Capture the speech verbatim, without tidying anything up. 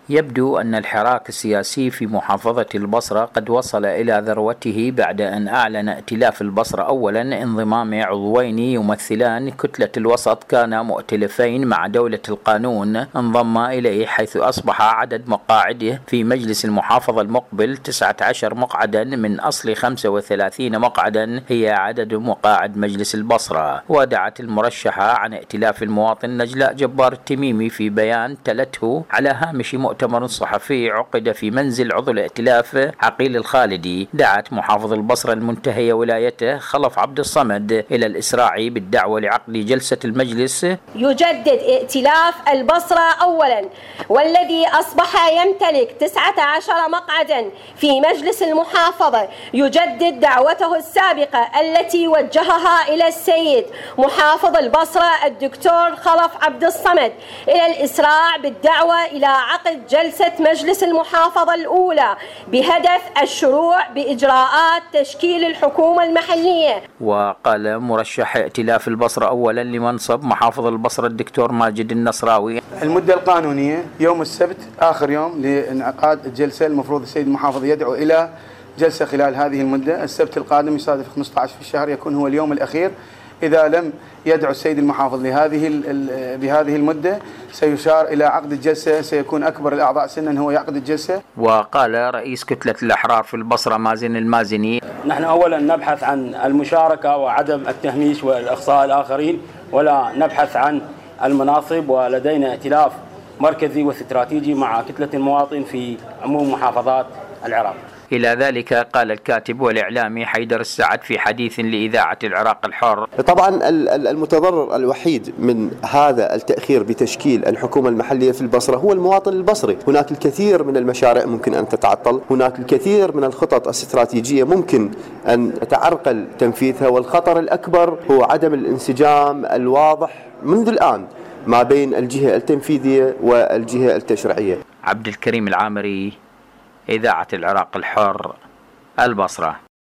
يبدو أن الحراك السياسي في محافظة البصرة قد وصل إلى ذروته بعد أن أعلن ائتلاف البصرة أولا انضمام عضوين يمثلان كتلة الوسط كانا مؤتلفين مع دولة القانون انضم إليه، حيث أصبح عدد مقاعده في مجلس المحافظة المقبل تسعة عشر مقعدا من أصل خمسة وثلاثين مقعدا هي عدد مقاعد مجلس البصرة. ودعت المرشحة عن ائتلاف المواطن نجلاء جبار التميمي في بيان تلته على هامش مؤتمر صحفي عقد في منزل عضو الائتلاف عقيل الخالدي. دعت محافظ البصرة المنتهي ولايته خلف عبد الصمد إلى الإسراع بالدعوة لعقد جلسة المجلس. يجدد ائتلاف البصرة أولا، والذي أصبح يمتلك تسعة عشر مقعدا في مجلس المحافظة، يجدد دعوته السابقة التي وجهها إلى السيد محافظ البصرة الدكتور خلف عبد الصمد إلى الإسراع بالدعوة إلى عقد جلسة مجلس المحافظة الأولى بهدف الشروع بإجراءات تشكيل الحكومة المحلية. وقال مرشح ائتلاف البصرة أولا لمنصب محافظ البصرة الدكتور ماجد النصراوي: المدة القانونية يوم السبت آخر يوم لانعقاد الجلسة، المفروض السيد المحافظ يدعو إلى جلسة خلال هذه المدة. السبت القادم يصادف خمسة عشر في الشهر يكون هو اليوم الأخير. إذا لم يدعو السيد المحافظ لهذه بهذه المدة سيشار إلى عقد الجلسة، سيكون أكبر الأعضاء سنا هو يعقد الجلسة. وقال رئيس كتلة الأحرار في البصرة مازن المازني: نحن أولا نبحث عن المشاركة وعدم التهميش والإخصاء الآخرين، ولا نبحث عن المناصب، ولدينا ائتلاف مركزي واستراتيجي مع كتلة المواطن في عموم محافظات العراق. إلى ذلك قال الكاتب والإعلامي حيدر السعد في حديث لإذاعة العراق الحر: طبعا المتضرر الوحيد من هذا التأخير بتشكيل الحكومة المحلية في البصرة هو المواطن البصري. هناك الكثير من المشاريع ممكن أن تتعطل، هناك الكثير من الخطط الاستراتيجية ممكن أن تعرقل تنفيذها، والخطر الأكبر هو عدم الانسجام الواضح منذ الآن ما بين الجهة التنفيذية والجهة التشريعية. عبد الكريم العامري، إذاعة العراق الحر، البصرة.